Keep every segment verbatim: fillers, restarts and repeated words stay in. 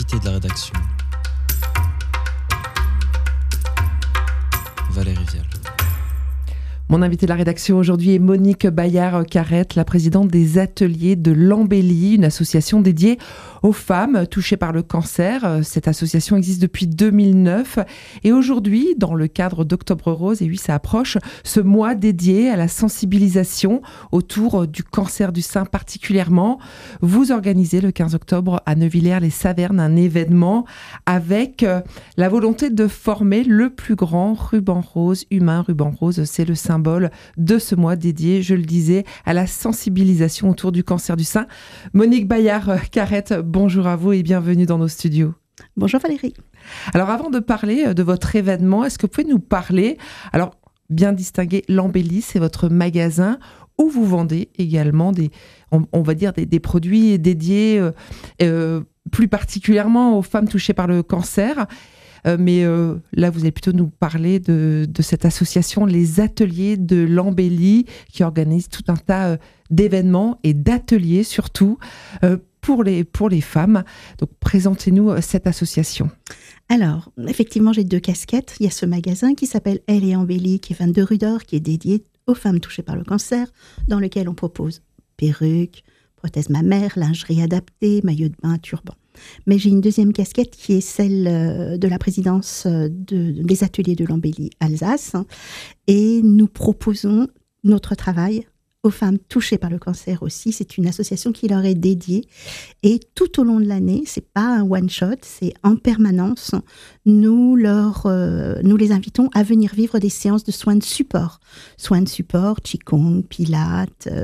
L'invité de la rédaction, Valérie Vial. Mon invité de la rédaction aujourd'hui est Monique Bayard-Carrette, la présidente des Ateliers de l'Embellie, une association dédiée aux femmes touchées par le cancer. Cette association existe depuis deux mille neuf et aujourd'hui, dans le cadre d'Octobre Rose, et oui, ça approche, ce mois dédié à la sensibilisation autour du cancer du sein particulièrement, vous organisez le quinze octobre à Neuvillers-les-Savernes un événement avec la volonté de former le plus grand ruban rose humain. Ruban rose, c'est le symbole de ce mois dédié, je le disais, à la sensibilisation autour du cancer du sein. Monique Bayard-Carrette, bonjour à vous et bienvenue dans nos studios. Bonjour Valérie. Alors avant de parler de votre événement, est-ce que vous pouvez nous parler, alors bien distinguer, l'Embellie, c'est votre magasin où vous vendez également des, on, on va dire des, des produits dédiés euh, euh, plus particulièrement aux femmes touchées par le cancer. Euh, mais euh, là, vous allez plutôt nous parler de, de cette association, les Ateliers de l'Embellie, qui organise tout un tas euh, d'événements et d'ateliers surtout euh, pour les, pour les femmes. Donc, présentez-nous euh, cette association. Alors, effectivement, j'ai deux casquettes. Il y a ce magasin qui s'appelle Elle et Embellie, qui est vingt-deux rue d'Or, qui est dédié aux femmes touchées par le cancer, dans lequel on propose perruques, prothèses mammaires, lingerie adaptée, maillot de bain, turban. Mais j'ai une deuxième casquette qui est celle de la présidence de, des Ateliers de l'Embellie Alsace. Et nous proposons notre travail aux femmes touchées par le cancer aussi. C'est une association qui leur est dédiée. Et tout au long de l'année, c'est pas un one-shot, c'est en permanence. Nous, leur, euh, nous les invitons à venir vivre des séances de soins de support. Soins de support, Qigong, Pilates... Euh,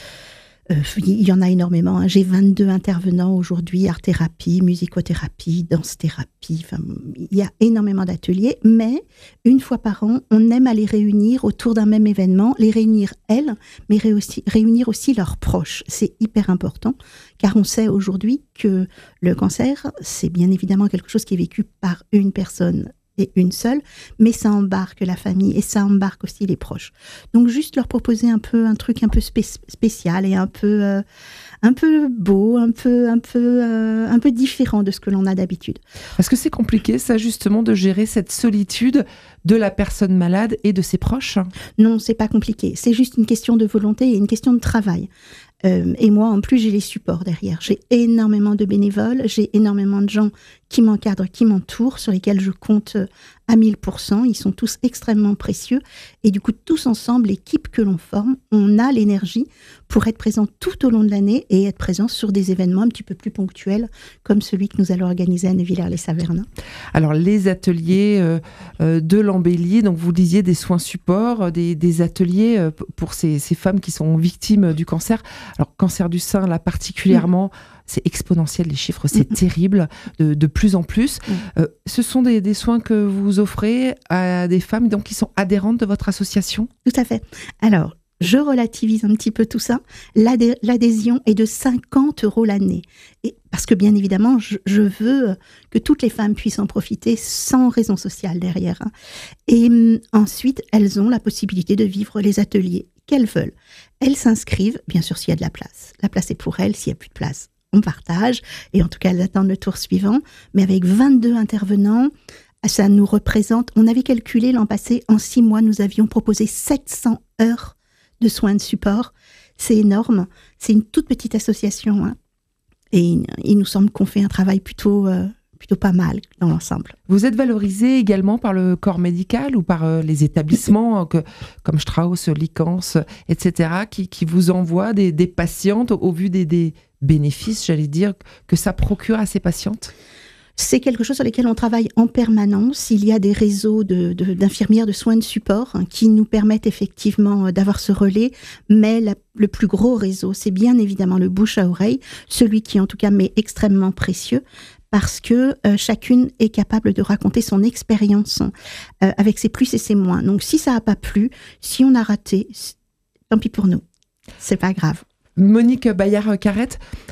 Euh, il y en a énormément. Hein. J'ai vingt-deux intervenants aujourd'hui, art-thérapie, musicothérapie, danse-thérapie. Enfin, il y a énormément d'ateliers, mais une fois par an, on aime à les réunir autour d'un même événement, les réunir elles, mais ré- aussi, réunir aussi leurs proches. C'est hyper important, car on sait aujourd'hui que le cancer, c'est bien évidemment quelque chose qui est vécu par une personne et une seule, mais ça embarque la famille et ça embarque aussi les proches. Donc juste leur proposer un peu un truc un peu spé- spécial et un peu euh, un peu beau, un peu un peu euh, un peu différent de ce que l'on a d'habitude. Est-ce que c'est compliqué ça justement de gérer cette solitude de la personne malade et de ses proches ? Non, c'est pas compliqué. C'est juste une question de volonté et une question de travail. Euh, et moi, en plus, j'ai les supports derrière. J'ai énormément de bénévoles, j'ai énormément de gens qui m'encadrent, qui m'entourent, sur lesquels je compte à mille pour cent. Ils sont tous extrêmement précieux. Et du coup, tous ensemble, l'équipe que l'on forme, on a l'énergie pour être présent tout au long de l'année et être présent sur des événements un petit peu plus ponctuels, comme celui que nous allons organiser à Neuvillers-les-Savernes. Alors, les ateliers euh, euh, de l'Embellie, donc vous disiez des soins supports, des, des ateliers euh, pour ces, ces femmes qui sont victimes du cancer. Alors, cancer du sein, là, particulièrement, mmh. c'est exponentiel, les chiffres, c'est mmh. terrible, de, de plus en plus. Mmh. Euh, ce sont des, des soins que vous offrez à des femmes donc, qui sont adhérentes de votre association ? Tout à fait. Alors, je relativise un petit peu tout ça. L'adhé- l'adhésion est de cinquante euros l'année. Et parce que bien évidemment, je, je veux que toutes les femmes puissent en profiter sans raison sociale derrière. Hein. Et hum, ensuite, elles ont la possibilité de vivre les ateliers qu'elles veulent. Elles s'inscrivent, bien sûr, s'il y a de la place. La place est pour elles, s'il n'y a plus de place, on partage. Et en tout cas, elles attendent le tour suivant. Mais avec vingt-deux intervenants, ça nous représente... On avait calculé l'an passé, en six mois, nous avions proposé sept cents heures de soins de support. C'est énorme. C'est une toute petite association. Hein. Et il, il nous semble qu'on fait un travail plutôt... Euh, plutôt pas mal dans l'ensemble. Vous êtes valorisé également par le corps médical ou par euh, les établissements que, comme Strauss, Licence, et cetera, qui, qui vous envoient des, des patientes au, au vu des, des bénéfices, j'allais dire, que ça procure à ces patientes ? C'est quelque chose sur lequel on travaille en permanence. Il y a des réseaux de, de, d'infirmières de soins de support hein, qui nous permettent effectivement d'avoir ce relais, mais la, le plus gros réseau, c'est bien évidemment le bouche à oreille, celui qui en tout cas m'est extrêmement précieux, parce que euh, chacune est capable de raconter son expérience euh, avec ses plus et ses moins. Donc si ça n'a pas plu, si on a raté, tant pis pour nous, c'est pas grave. Monique Bayard-Carrette,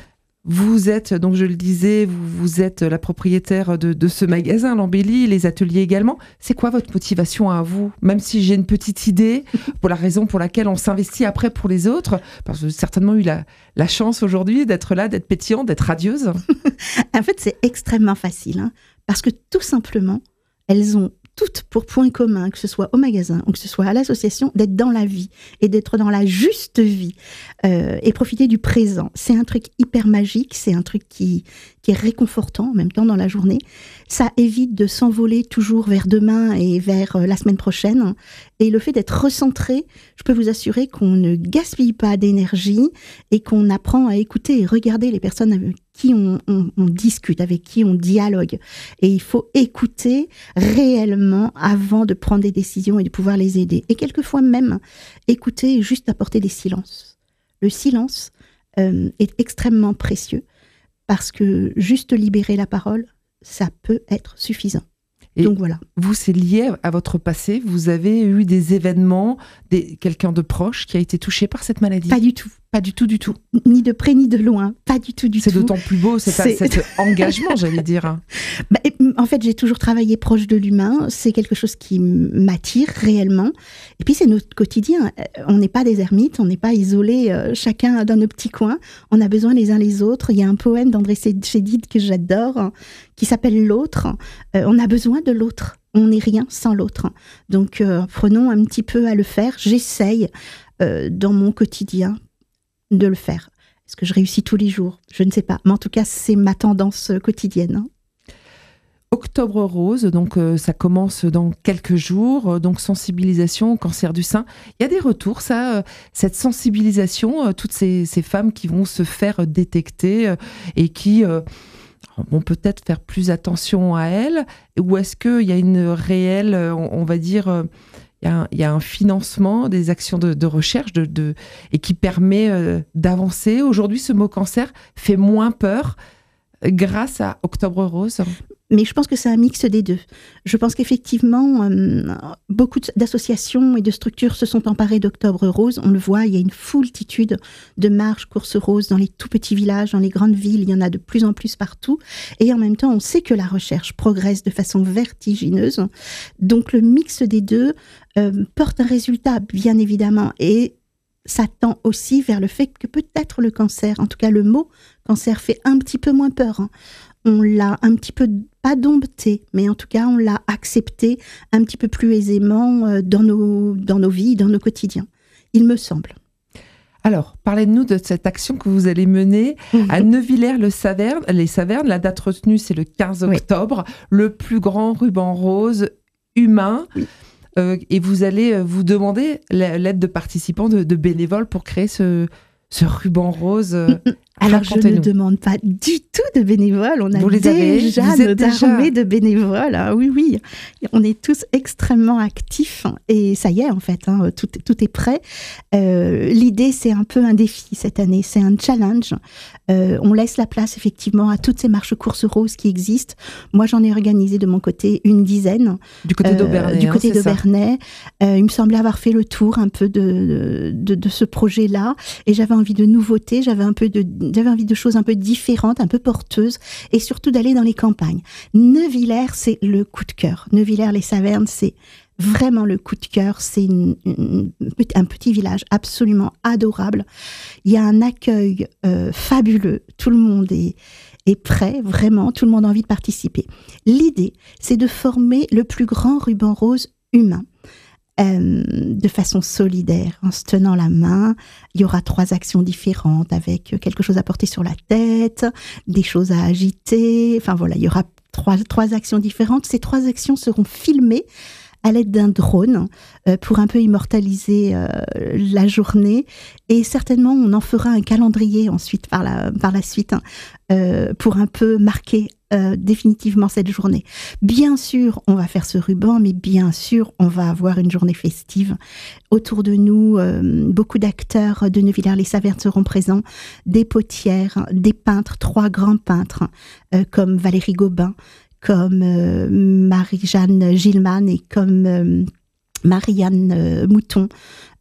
Vous êtes, donc je le disais, vous, vous êtes la propriétaire de, de ce magasin, l'Embellie, les ateliers également. C'est quoi votre motivation à vous? Même si j'ai une petite idée, pour la raison pour laquelle on s'investit après pour les autres, parce que j'ai certainement eu la, la chance aujourd'hui d'être là, d'être pétillante, d'être radieuse. En fait, c'est extrêmement facile, hein, parce que tout simplement, elles ont toutes pour point commun, que ce soit au magasin ou que ce soit à l'association, d'être dans la vie et d'être dans la juste vie euh, et profiter du présent. C'est un truc hyper magique, c'est un truc qui, qui est réconfortant en même temps dans la journée. Ça évite de s'envoler toujours vers demain et vers euh, la semaine prochaine. Et le fait d'être recentré, je peux vous assurer qu'on ne gaspille pas d'énergie et qu'on apprend à écouter et regarder les personnes avec qui on, on, on discute, avec qui on dialogue. Et il faut écouter réellement avant de prendre des décisions et de pouvoir les aider. Et quelquefois même, écouter et juste apporter des silences. Le silence euh, est extrêmement précieux parce que juste libérer la parole, ça peut être suffisant. Et donc voilà. Vous, c'est lié à votre passé. Vous avez eu des événements, des, quelqu'un de proche qui a été touché par cette maladie? Pas du tout. Pas du tout, du tout. Ni de près, ni de loin. Pas du tout, du c'est tout. C'est d'autant plus beau, cet, c'est... cet engagement, j'allais dire. Bah, en fait, j'ai toujours travaillé proche de l'humain. C'est quelque chose qui m'attire réellement. Et puis, c'est notre quotidien. On n'est pas des ermites, on n'est pas isolés, euh, chacun dans nos petits coins. On a besoin les uns les autres. Il y a un poème d'André Chédid que j'adore, hein, qui s'appelle « L'autre euh, ». On a besoin de l'autre. On n'est rien sans l'autre. Donc, euh, prenons un petit peu à le faire. J'essaye euh, dans mon quotidien de le faire. Est-ce que je réussis tous les jours? Je ne sais pas. Mais en tout cas, c'est ma tendance quotidienne. Hein. Octobre Rose, donc euh, ça commence dans quelques jours. Donc sensibilisation au cancer du sein. Il y a des retours, ça, euh, cette sensibilisation, euh, toutes ces, ces femmes qui vont se faire détecter euh, et qui euh, vont peut-être faire plus attention à elles. Ou est-ce qu'il y a une réelle, on, on va dire... Euh, Il y, a un, il y a un financement des actions de, de recherche de, de, et qui permet euh, d'avancer. Aujourd'hui, ce mot cancer fait moins peur grâce à Octobre Rose. Mais je pense que c'est un mix des deux. Je pense qu'effectivement, euh, beaucoup d'associations et de structures se sont emparées d'Octobre Rose. On le voit, il y a une foultitude de marches, courses roses dans les tout petits villages, dans les grandes villes. Il y en a de plus en plus partout. Et en même temps, on sait que la recherche progresse de façon vertigineuse. Donc le mix des deux euh, porte un résultat, bien évidemment. Et ça tend aussi vers le fait que peut-être le cancer, en tout cas le mot cancer, fait un petit peu moins peur. Hein. On l'a un petit peu, pas dompté, mais en tout cas, on l'a accepté un petit peu plus aisément dans nos, dans nos vies, dans nos quotidiens, il me semble. Alors, parlez-nous de cette action que vous allez mener mmh. à Neuvillers-les-Savernes. Les Savernes, la date retenue, c'est le quinze octobre, oui. Le plus grand ruban rose humain. Oui. Euh, et vous allez vous demander l'aide de participants, de, de bénévoles pour créer ce, ce ruban rose. Alors, je ne demande pas du tout de bénévoles. On a vous les déjà avez, vous notre déjà... armée de bénévoles. Hein. Oui, oui. On est tous extrêmement actifs. Et ça y est, en fait, hein, tout, tout est prêt. Euh, l'idée, c'est un peu un défi cette année. C'est un challenge. Euh, on laisse la place, effectivement, à toutes ces marches courses roses qui existent. Moi, j'en ai organisé de mon côté une dizaine. Du côté d'Aubernais. Euh, du côté hein, d'Aubernais. Euh, il me semblait avoir fait le tour un peu de, de, de ce projet-là. Et j'avais envie de nouveautés. J'avais un peu de... J'avais envie de choses un peu différentes, un peu porteuses, et surtout d'aller dans les campagnes. Neuvillers, c'est le coup de cœur. Neuvillers-les-Savernes, c'est vraiment le coup de cœur. C'est une, une, un petit village absolument adorable. Il y a un accueil euh, fabuleux. Tout le monde est, est prêt, vraiment. Tout le monde a envie de participer. L'idée, c'est de former le plus grand ruban rose humain. Euh, de façon solidaire, en se tenant la main. Il y aura trois actions différentes avec quelque chose à porter sur la tête, des choses à agiter. Enfin voilà, il y aura trois, trois actions différentes. Ces trois actions seront filmées à l'aide d'un drone euh, pour un peu immortaliser euh, la journée. Et certainement, on en fera un calendrier ensuite par la, par la suite hein, euh, pour un peu marquer Euh, définitivement cette journée. Bien sûr, on va faire ce ruban, mais bien sûr, on va avoir une journée festive. Autour de nous, euh, beaucoup d'acteurs de Neuvillers-les-Savernes seront présents, des potières, des peintres, trois grands peintres, euh, comme Valérie Gobin, comme euh, Marie-Jeanne Gilman et comme... Euh, Marianne euh, Mouton,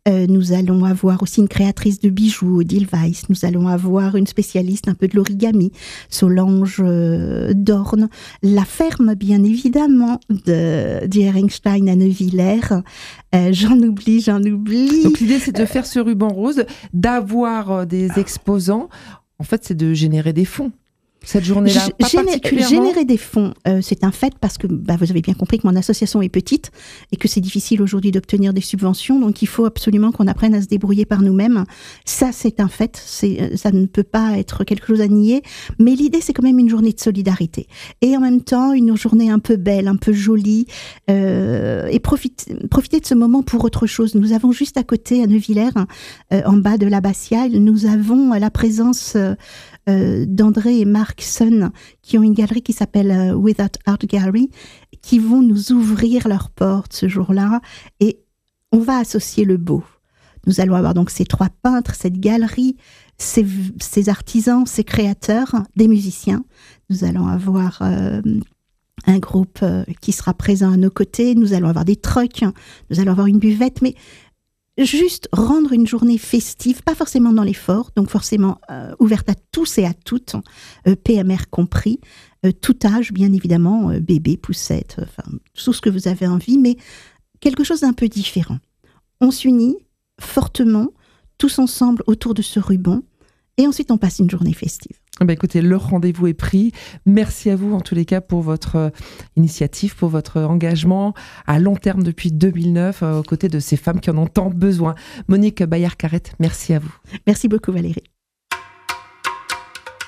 Euh, nous allons avoir aussi une créatrice de bijoux, Odile Weiss. Nous allons avoir une spécialiste un peu de l'origami, Solange euh, Dorn. La ferme, bien évidemment, de, de Ehrenstein à Neuvillers. Euh, j'en oublie, j'en oublie. Donc l'idée, c'est de faire ce ruban rose, d'avoir des exposants. En fait, c'est de générer des fonds. Cette journée-là, pas Géné- particulièrement. Générer des fonds, euh, c'est un fait parce que bah, vous avez bien compris que mon association est petite et que c'est difficile aujourd'hui d'obtenir des subventions, donc il faut absolument qu'on apprenne à se débrouiller par nous-mêmes. Ça, c'est un fait, c'est, ça ne peut pas être quelque chose à nier, mais l'idée, c'est quand même une journée de solidarité. Et en même temps, une journée un peu belle, un peu jolie, euh, et profiter, profiter de ce moment pour autre chose. Nous avons juste à côté, à Neuvillers, euh, en bas de l'abbatiale, nous avons la présence... Euh, Euh, d'André et Marc Sun, qui ont une galerie qui s'appelle euh, Without Art Gallery, qui vont nous ouvrir leurs portes ce jour-là, et on va associer le beau. Nous allons avoir donc ces trois peintres, cette galerie, ces, ces artisans, ces créateurs, des musiciens. Nous allons avoir euh, un groupe euh, qui sera présent à nos côtés, nous allons avoir des trucks, nous allons avoir une buvette, mais juste rendre une journée festive, pas forcément dans l'effort, donc forcément euh, ouverte à tous et à toutes, euh, P M R compris, euh, tout âge bien évidemment, euh, bébé, poussette, enfin tout ce que vous avez envie, mais quelque chose d'un peu différent. On s'unit fortement, tous ensemble autour de ce ruban, et ensuite on passe une journée festive. Bah écoutez, le rendez-vous est pris. Merci à vous en tous les cas pour votre euh, initiative, pour votre engagement à long terme depuis deux mille neuf euh, aux côtés de ces femmes qui en ont tant besoin. Monique Bayard-Carrette, merci à vous. Merci beaucoup Valérie.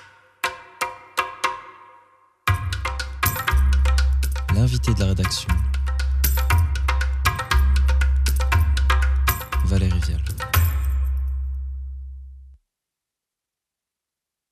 L'invité de la rédaction.